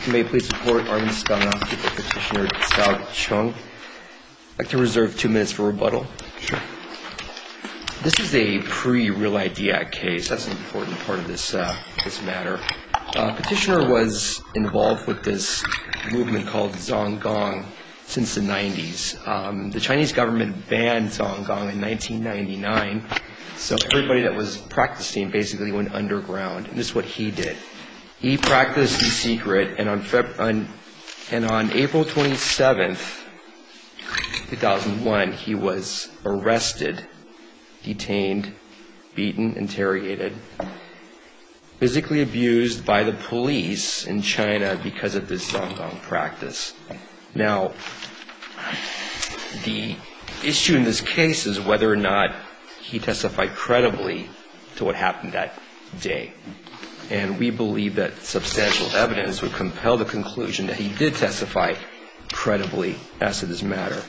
May it please support Arvind Skalnowski for Petitioner Cao Chung. I'd like to reserve 2 minutes for rebuttal. Sure. This is a pre-Real ID Act case. That's an important part of this matter. Petitioner was involved with this movement called Zhonggong since the 90s. The Chinese government banned Zhonggong in 1999, so everybody that was practicing basically went underground, and this is what he did. He practiced in secret, and on April 27th, 2001, he was arrested, detained, beaten, interrogated, physically abused by the police in China because of this Zhonggong practice. Now, the issue in this case is whether or not he testified credibly to what happened that day. And we believe that substantial evidence would compel the conclusion that he did testify credibly as to this matter.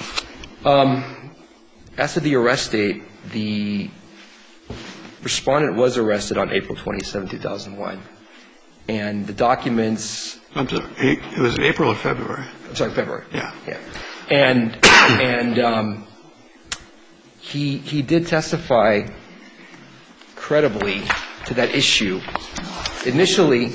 As to the arrest date, the respondent was arrested on April 27, 2001. And the documents... It was April or February? I'm sorry, February. Yeah. And he did testify credibly to that issue. Initially,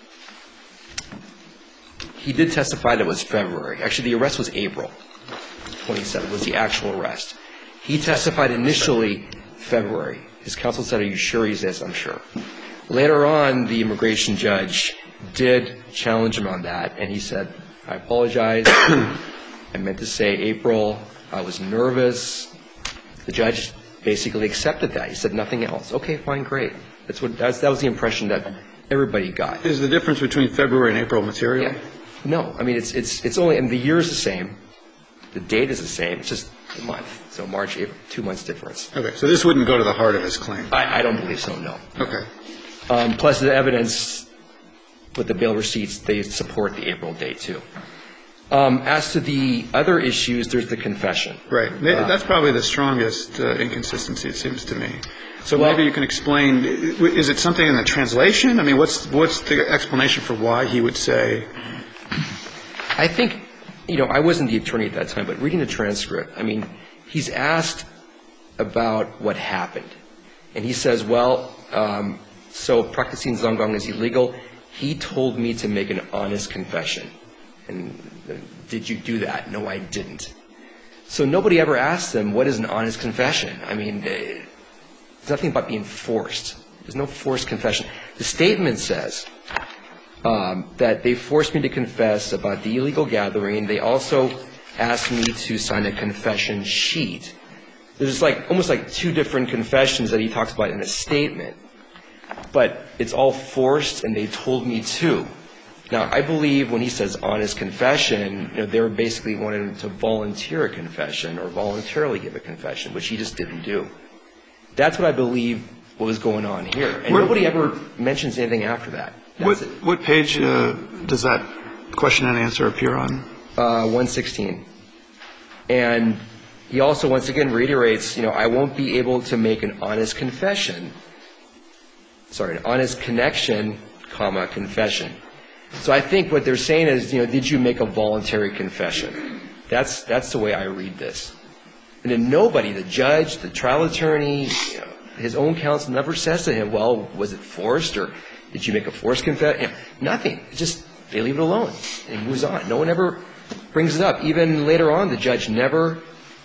he did testify that it was February. Actually, the arrest was April 27, was the actual arrest. He testified initially February. His counsel said, "Are you sure?" He says, "I'm sure." Later on, the immigration judge did challenge him on that, and he said, "I apologize. I meant to say April. I was nervous." The judge basically accepted that. He said nothing else. Okay, fine, great. That was the impression that everybody got. Is the difference between February and April material? Yeah. No, I mean, it's only, and the year is the same. The date is the same. It's just a month. So March, April, 2 months difference. Okay, so this wouldn't go to the heart of his claim? I don't believe so, no. Okay. Plus the evidence with the bail receipts, they support the April date, too. As to the other issues, there's the confession. Right. That's probably the strongest inconsistency, it seems to me. So maybe you can explain, is it something in the translation? I mean, what's the explanation for why he would say? I think, I wasn't the attorney at that time, but reading the transcript, I mean, he's asked about what happened. And he says, so practicing Zhonggong is illegal. He told me to make an honest confession. And did you do that? No, I didn't. So nobody ever asked him, what is an honest confession? I mean, it's nothing about being forced. There's no forced confession. The statement says that they forced me to confess about the illegal gathering. They also asked me to sign a confession sheet. There's almost like 2 different confessions that he talks about in a statement. But it's all forced, and they told me to. Now, I believe when he says honest confession, they were basically wanting him to volunteer a confession or voluntarily give a confession, which he just didn't do. That's what I believe was going on here. And nobody ever mentions anything after that. What page does that question and answer appear on? 116. And he also, once again, reiterates, I won't be able to make an honest confession. Sorry, an honest connection, confession. So I think what they're saying is, did you make a voluntary confession? That's the way I read this. And then nobody, the judge, the trial attorney, his own counsel never says to him, well, was it forced or did you make a forced confession? Nothing. Just they leave it alone and he moves on. No one ever brings it up. Even later on, the judge never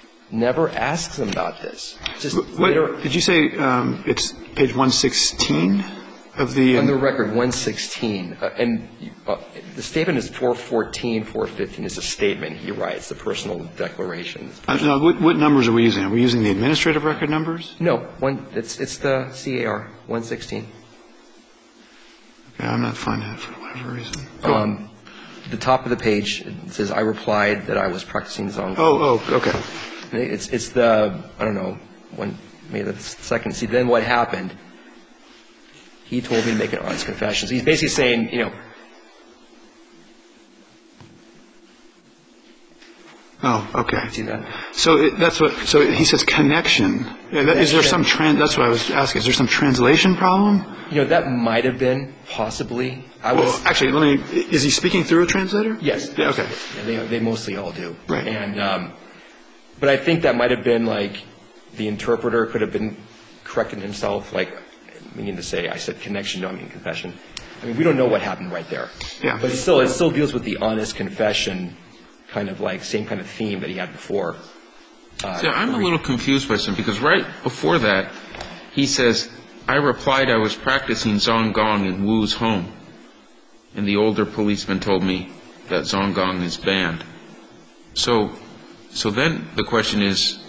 asks him about this. Did you say it's page 116 of the... On the record, 116. And the statement is 414, 415 is a statement he writes, the personal declaration. What numbers are we using? Are we using the administrative record numbers? No, it's the CAR, 116. Okay, I'm not finding it for whatever reason. The top of the page, it says, I replied that I was practicing Zhonggong. Oh, okay. It's the, I don't know, maybe the second. See, then what happened? He told me to make an honest confession. So he's basically saying, Oh, okay. See that? So he says connection. Is there some that's what I was asking. Is there some translation problem? That might have been possibly. Actually, is he speaking through a translator? Yes. Yeah, okay. Yeah, they mostly all do. Right. And, but I think that might have been like the interpreter could have been correcting himself, like meaning to say, I said connection, no, I mean confession. I mean, we don't know what happened right there. Yeah. But it still deals with the honest confession kind of like same kind of theme that he had before. I'm a little confused by something because right before that, he says, I replied I was practicing Zong Gong in Wu's home. And the older policeman told me that Zong Gong is banned. So then the question is,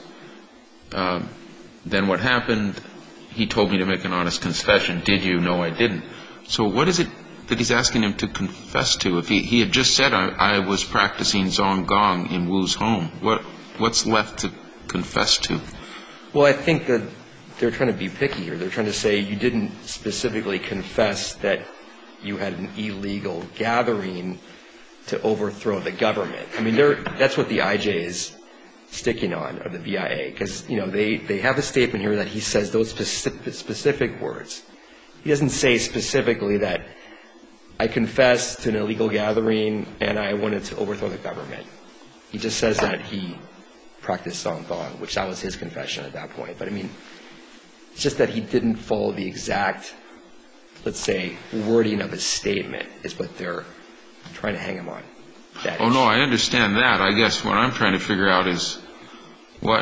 then what happened? He told me to make an honest confession. Did you? No, I didn't. So what is it that he's asking him to confess to? If he had just said, I was practicing Zong Gong in Wu's home, what's left to confess to? Well, I think that they're trying to be picky here. They're trying to say you didn't specifically confess that you had an illegal gathering to overthrow the government. I mean, that's what the IJ is sticking on, or the BIA, because, they have a statement here that he says those specific words. He doesn't say specifically that I confessed to an illegal gathering and I wanted to overthrow the government. He just says that he practiced Zong Gong, which that was his confession at that point. But, I mean, it's just that he didn't follow the exact, let's say, wording of his statement is what they're trying to hang him on. Oh, no, I understand that. I guess what I'm trying to figure out is what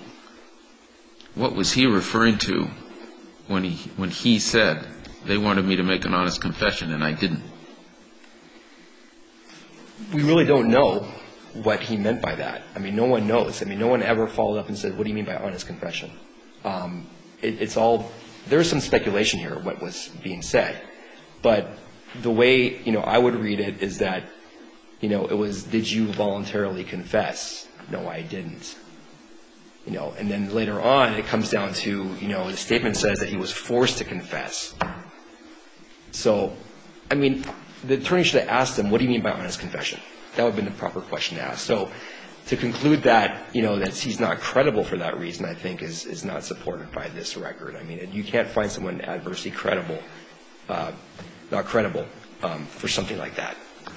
was he referring to when he said they wanted me to make an honest confession and I didn't? We really don't know what he meant by that. I mean, no one knows. I mean, no one ever followed up and said, what do you mean by honest confession? It's all, there's some speculation here of what was being said. But the way, I would read it is that, it was, did you voluntarily confess? No, I didn't. And then later on, it comes down to, the statement says that he was forced to confess. So, I mean, the attorney should have asked him, what do you mean by honest confession? That would have been the proper question to ask. So, to conclude that, that he's not credible for that reason, I think, is not supported by this record. I mean, you can't find someone adversely credible, not credible, for something like that.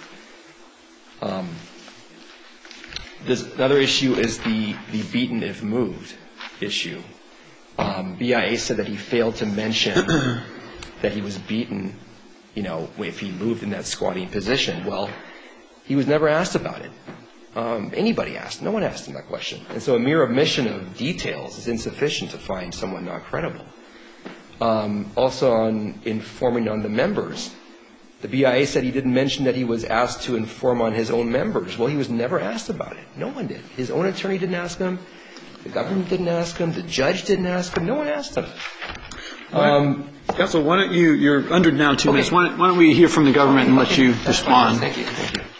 Another issue is the beaten if moved issue. BIA said that he failed to mention that he was beaten, if he moved in that squatting position. Well, he was never asked about it. Anybody asked. No one asked him that question. And so a mere omission of details is insufficient to find someone not credible. Also on informing on the members, the BIA said he didn't mention that he was asked to inform on his own members. Well, he was never asked about it. No one did. His own attorney didn't ask him. The government didn't ask him. The judge didn't ask him. No one asked him. Counsel, why don't you're under now 2 minutes. Why don't we hear from the government and let you respond? Thank you. Thank you.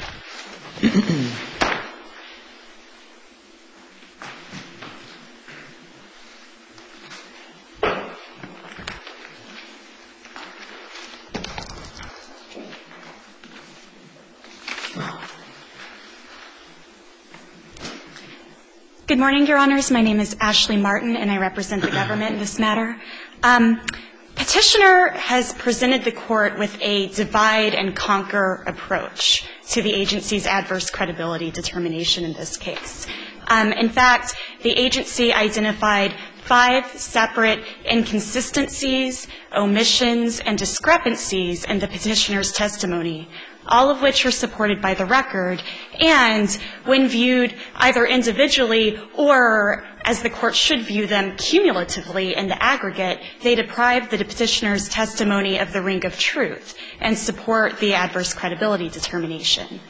Good morning, Your Honors. My name is Ashley Martin, and I represent the government in this matter. Petitioner has presented the court with a divide-and-conquer approach to the agency's adverse credibility determination in this case. In fact, the agency identified 5 separate inconsistencies, omissions, and discrepancies in the petitioner's testimony, all of which are supported by the record, and when viewed either individually or, as the court should view them, cumulatively in the aggregate, they deprive the petitioner's testimony of the ring of truth and support the adverse credibility determination.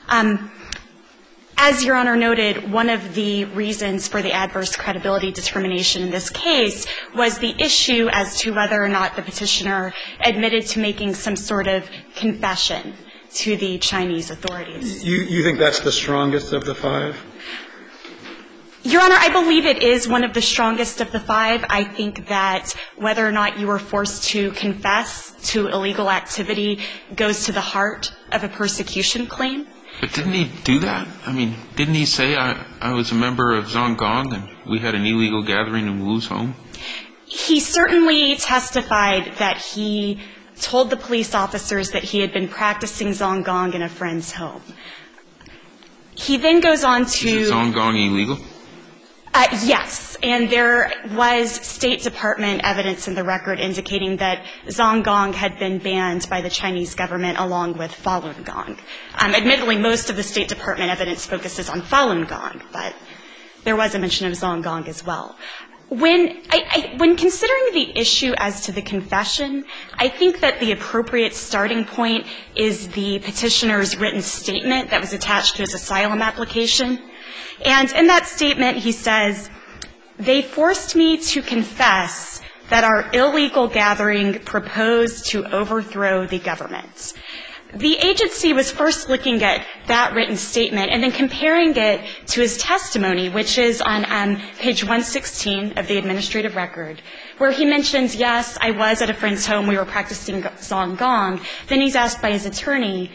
As Your Honor noted, one of the reasons for the adverse credibility determination in this case was the issue as to whether or not the petitioner admitted to making some sort of confession to the Chinese authorities. You think that's the strongest of the 5? Your Honor, I believe it is one of the strongest of the 5. I think that whether or not you were forced to confess to illegal activity goes to the heart of a persecution claim. But didn't he do that? I mean, didn't he say, I was a member of Zong Gong and we had an illegal gathering in Wu's home? He certainly testified that he told the police officers that he had been practicing Zong Gong in a friend's home. He then goes on to... Is Zong Gong illegal? Yes, and there was State Department evidence in the record indicating that Zong Gong had been banned by the Chinese government along with Falun Gong. Admittedly, most of the State Department evidence focuses on Falun Gong, but there was a mention of Zong Gong as well. When considering the issue as to the confession, I think that the appropriate starting point is the petitioner's written statement that was attached to his asylum application. And in that statement, he says, "They forced me to confess that our illegal gathering proposed to overthrow the government." The agency was first looking at that written statement and then comparing it to his testimony, which is on page 116 of the administrative record, where he mentions, yes, I was at a friend's home, we were practicing Zong Gong. Then he's asked by his attorney,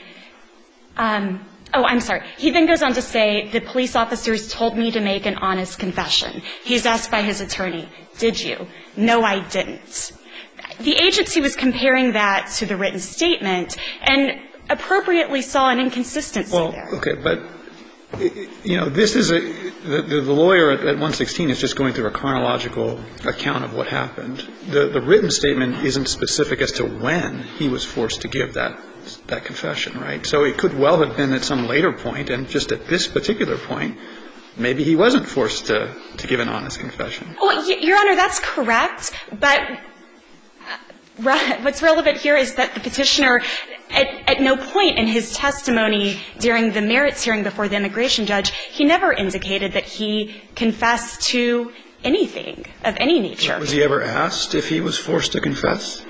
he then goes on to say, the police officers told me to make an honest confession. He's asked by his attorney, did you? No, I didn't. The agency was comparing that to the written statement and appropriately saw an inconsistency there. Well, okay, but, you know, this is the lawyer at 116 is just going through a chronological account of what happened. The written statement isn't specific as to when he was forced to give that confession, right? So it could well have been at some later point, and just at this particular point, maybe he wasn't forced to give an honest confession. Well, Your Honor, that's correct, but what's relevant here is that the petitioner, at no point in his testimony during the merits hearing before the immigration judge, he never indicated that he confessed to anything of any nature. Was he ever asked if he was forced to confess?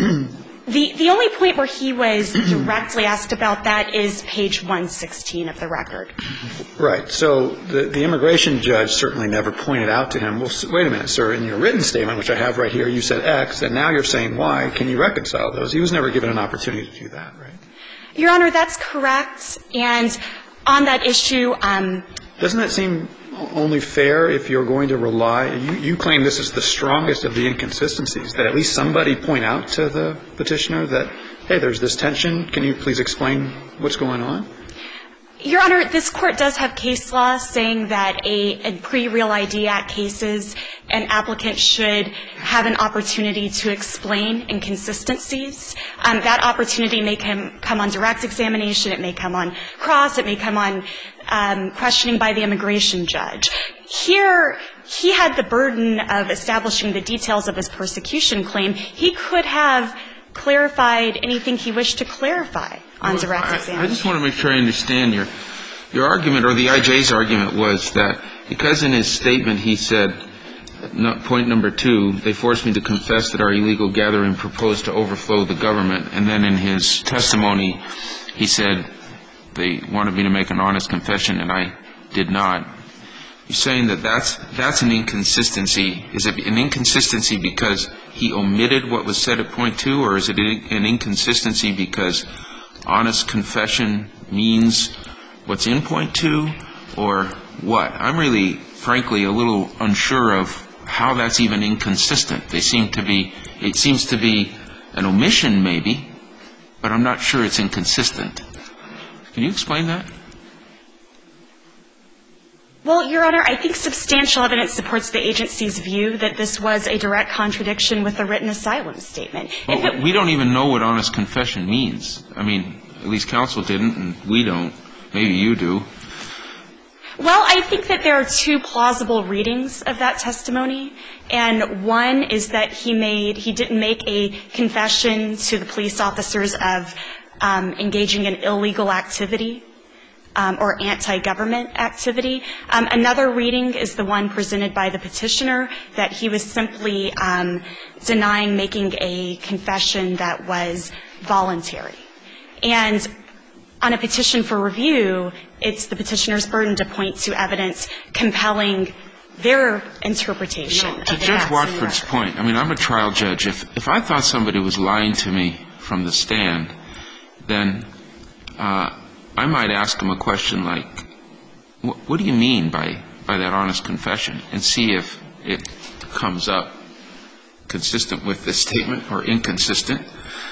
The only point where he was directly asked about that is page 116 of the record. Right. So the immigration judge certainly never pointed out to him, well, wait a minute, sir, in your written statement, which I have right here, you said X, and now you're saying Y. Can you reconcile those? He was never given an opportunity to do that, right? Your Honor, that's correct. And on that issue doesn't that seem only fair if you're going to rely? You claim this is the strongest of the inconsistencies, that at least somebody point out to the petitioner that, hey, there's this tension. Can you please explain what's going on? Your Honor, this Court does have case law saying that in pre-Real ID Act cases, an applicant should have an opportunity to explain inconsistencies. That opportunity may come on direct examination. It may come on cross. It may come on questioning by the immigration judge. Here, he had the burden of establishing the details of his persecution claim. He could have clarified anything he wished to clarify on direct examination. I just want to make sure I understand your argument, or the IJ's argument was that because in his statement he said, point number 2, they forced me to confess that our illegal gathering proposed to overthrow the government, and then in his testimony he said they wanted me to make an honest confession and I did not. You're saying that that's an inconsistency. Is it an inconsistency because he omitted what was said at point 2, or is it an inconsistency because honest confession means what's in point 2, or what? I'm really, frankly, a little unsure of how that's even inconsistent. It seems to be an omission maybe, but I'm not sure it's inconsistent. Can you explain that? Well, Your Honor, I think substantial evidence supports the agency's view that this was a direct contradiction with the written asylum statement. Well, we don't even know what honest confession means. I mean, at least counsel didn't, and we don't. Maybe you do. Well, I think that there are 2 plausible readings of that testimony, and one is that he didn't make a confession to the police officers of engaging in illegal activity or anti-government activity. Another reading is the one presented by the petitioner, that he was simply denying making a confession that was voluntary. And on a petition for review, it's the petitioner's burden to point to evidence compelling their interpretation. To Judge Watford's point, I mean, I'm a trial judge. If I thought somebody was lying to me from the stand, then I might ask them a question like, what do you mean by that honest confession? And see if it comes up consistent with this statement or inconsistent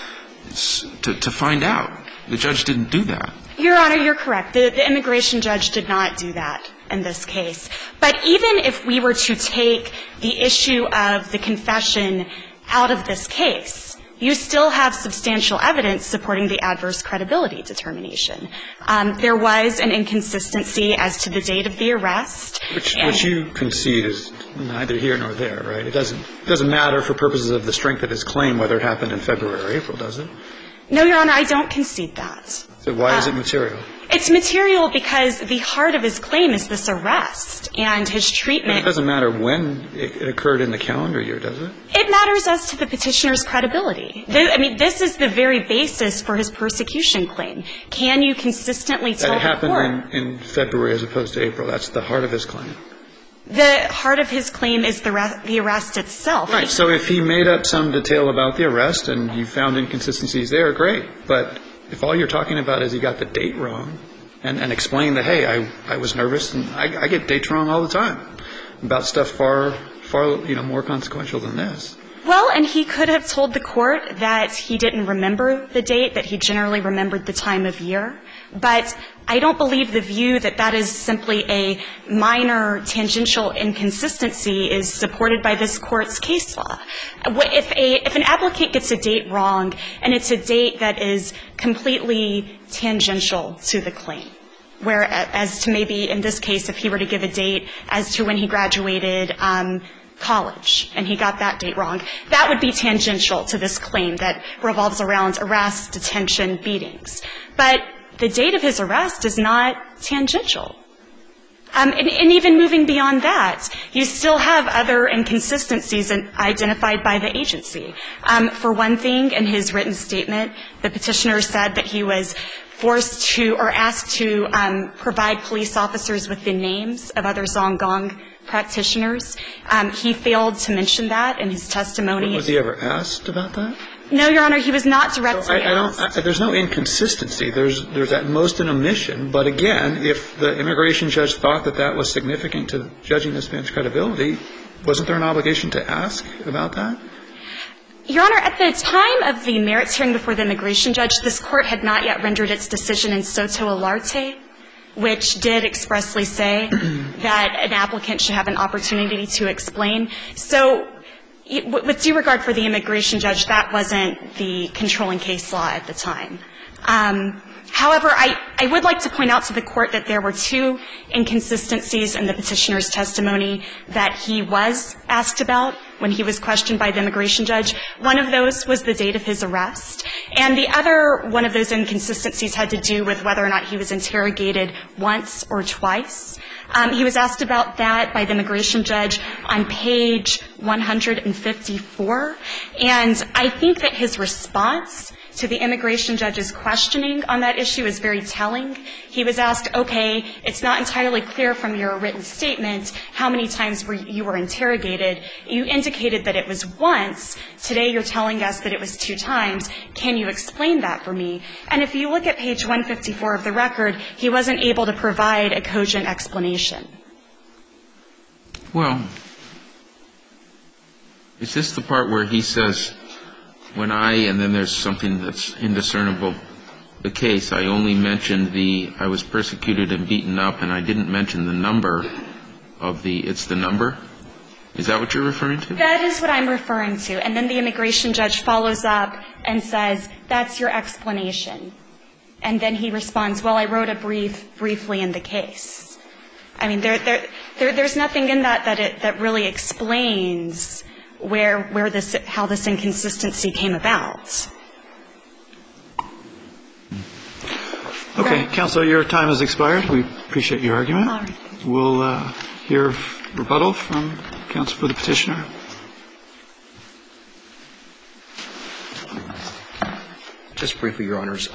to find out. The judge didn't do that. Your Honor, you're correct. The immigration judge did not do that in this case. But even if we were to take the issue of the confession out of this case, you still have substantial evidence supporting the adverse credibility determination. There was an inconsistency as to the date of the arrest. Which you concede is neither here nor there, right? It doesn't matter for purposes of the strength of his claim whether it happened in February or April, does it? No, Your Honor, I don't concede that. So why is it material? It's material because the heart of his claim is this arrest and his treatment. But it doesn't matter when it occurred in the calendar year, does it? It matters as to the petitioner's credibility. I mean, this is the very basis for his persecution claim. Can you consistently tell the court? That it happened in February as opposed to April. That's the heart of his claim. The heart of his claim is the arrest itself. Right. So if he made up some detail about the arrest and you found inconsistencies there, great. But if all you're talking about is he got the date wrong and explained that, hey, I was nervous and I get dates wrong all the time about stuff far more consequential than this. Well, and he could have told the court that he didn't remember the date, that he generally remembered the time of year. But I don't believe the view that that is simply a minor tangential inconsistency is supported by this Court's case law. If an applicant gets a date wrong and it's a date that is completely tangential to the claim, whereas to maybe in this case if he were to give a date as to when he graduated college and he got that date wrong, that would be tangential to this claim that revolves around arrest, detention, beatings. But the date of his arrest is not tangential. And even moving beyond that, you still have other inconsistencies identified by the agency. For one thing, in his written statement, the petitioner said that he was forced to or asked to provide police officers with the names of other Zonggang practitioners. He failed to mention that in his testimony. Was he ever asked about that? No, Your Honor, he was not directly asked. There's no inconsistency. There's at most an omission. But again, if the immigration judge thought that that was significant to judging this man's credibility, wasn't there an obligation to ask about that? Your Honor, at the time of the merits hearing before the immigration judge, this Court had not yet rendered its decision in Soto Alarte, which did expressly say that an applicant should have an opportunity to explain. So with due regard for the immigration judge, that wasn't the controlling case law at the time. However, I would like to point out to the Court that there were two inconsistencies in the petitioner's testimony that he was asked about when he was questioned by the immigration judge. One of those was the date of his arrest, and the other one of those inconsistencies had to do with whether or not he was interrogated once or twice. He was asked about that by the immigration judge on page 154, and I think that his response to the immigration judge's questioning on that issue is very telling. He was asked, okay, it's not entirely clear from your written statement how many times you were interrogated. You indicated that it was once. Today you're telling us that it was 2 times. Can you explain that for me? And if you look at page 154 of the record, he wasn't able to provide a cogent explanation. Well, is this the part where he says, when and then there's something that's indiscernible, the case, I only mentioned I was persecuted and beaten up, and I didn't mention the number of it's the number? Is that what you're referring to? That is what I'm referring to. And then the immigration judge follows up and says, that's your explanation. And then he responds, well, I wrote a briefly in the case. I mean, there's nothing in that really explains how this inconsistency came about. Okay, counsel, your time has expired. We appreciate your argument. All right. We'll hear rebuttal from counsel for the petitioner. Just briefly, Your Honors.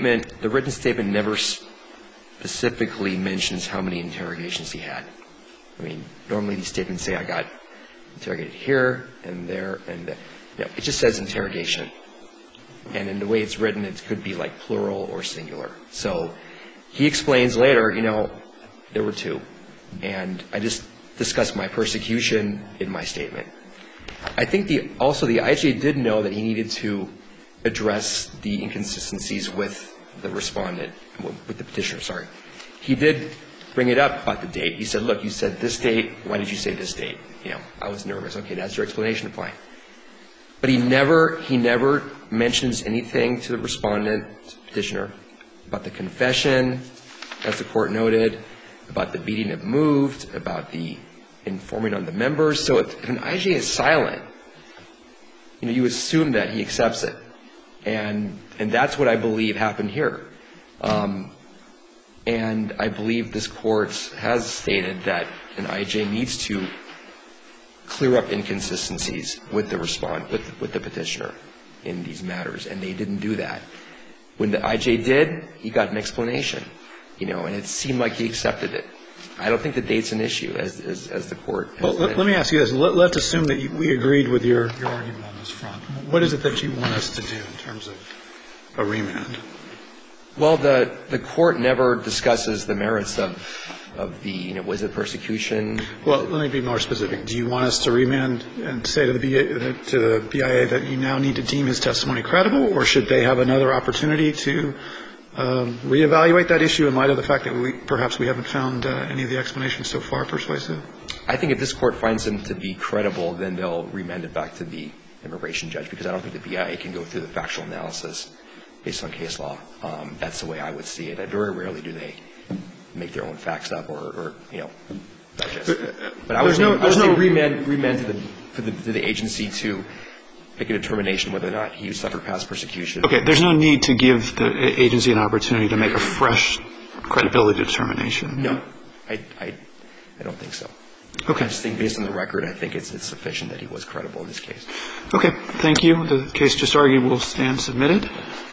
The written statement never specifically mentions how many interrogations he had. I mean, normally these statements say I got interrogated here and there and there. No, it just says interrogation. And in the way it's written, it could be like plural or singular. So he explains later, there were two. And I just discussed my persecution in my statement. I think also the IJ did know that he needed to address the inconsistencies with the respondent, with the petitioner, sorry. He did bring it up about the date. He said, look, you said this date. Why did you say this date? I was nervous. Okay, that's your explanation. Fine. But he never mentions anything to the respondent, petitioner, about the confession, as the court noted, about the beating of moved, about the informing on the members. So if an IJ is silent, you assume that he accepts it. And that's what I believe happened here. And I believe this court has stated that an IJ needs to clear up inconsistencies with the petitioner in these matters, and they didn't do that. When the IJ did, he got an explanation, and it seemed like he accepted it. I don't think the date's an issue, as the court has Well, let me ask you this. Let's assume that we agreed with your argument on this front. What is it that you want us to do in terms of a remand? Well, the court never discusses the merits of the, was it persecution? Well, let me be more specific. Do you want us to remand and say to the BIA that you now need to deem his testimony credible, or should they have another opportunity to reevaluate that issue in light of the fact that perhaps we haven't found any of the explanations so far persuasive? I think if this court finds him to be credible, then they'll remand it back to the immigration judge, because I don't think the BIA can go through the factual analysis based on case law. That's the way I would see it. Very rarely do they make their own facts up or digest it. But I would say remand to the agency to make a determination whether or not he suffered past persecution. Okay. There's no need to give the agency an opportunity to make a fresh credibility determination. No. I don't think so. Okay. I just think based on the record, I think it's sufficient that he was credible in this case. Okay. Thank you. The case just argued will stand submitted.